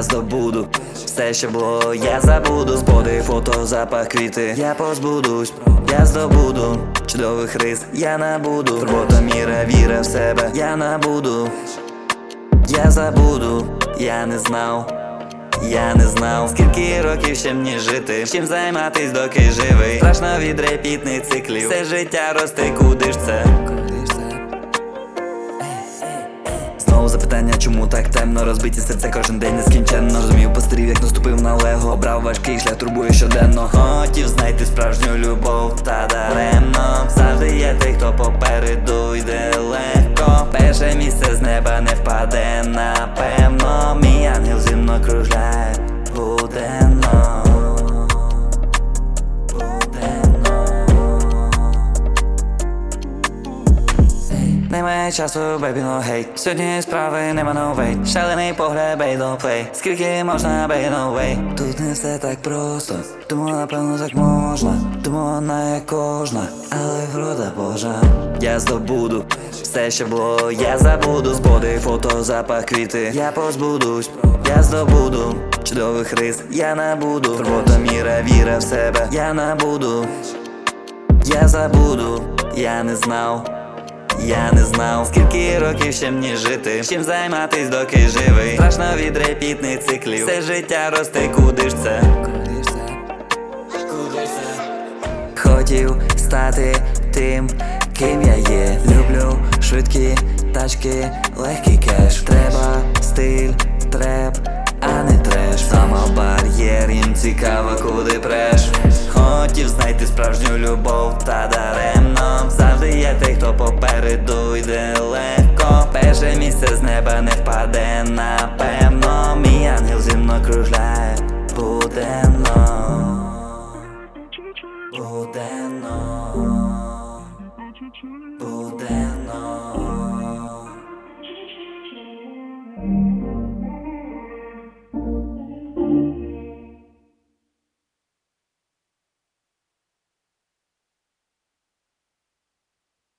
здобуду все, що було, я забуду. Збоди, фото, запах, квіти, я позбудусь, я здобуду чудових рис, я набуду. Турбота, міра, віра в себе, я набуду. Я забуду, я не знав, скільки років ще мені жити, чим займатись, доки живий. Страшно від репітних циклів, все життя рости, куди ж це? Знову запитання, чому так темно? Розбиті серця кожен день нескінченно. Розумів, постарів, як наступив на лего. Обрав важкий шлях, турбує щоденно. Хотів знайти справжню любов, та даремно. Завжди є той, хто попереду йде легко. Перше місце з неба не впаде, напевно. Мій ангел зі мною кружляє буденно. Немає часу, бейбі, no hate. Сьогодні справи нема no way. Шалений погляд, бей, don't play. Скільки можна, бей, no way. Тут не все так просто. Думала, напевно, так можна. Думала, вона як кожна, але врода Божа. Я здобуду все, що було, я забуду. Збоди, фото, запах, квіти, я позбудусь, я здобуду чудових рис, я набуду. Турбота, міра, віра в себе, я набуду. Я забуду, я не знав, скільки років ще мені жити, чим займатись, доки живий. Страшно від репітних циклів, все життя рости, куди ж це? Хотів стати тим, ким я є. Люблю швидкі тачки, легкий кеш. Треба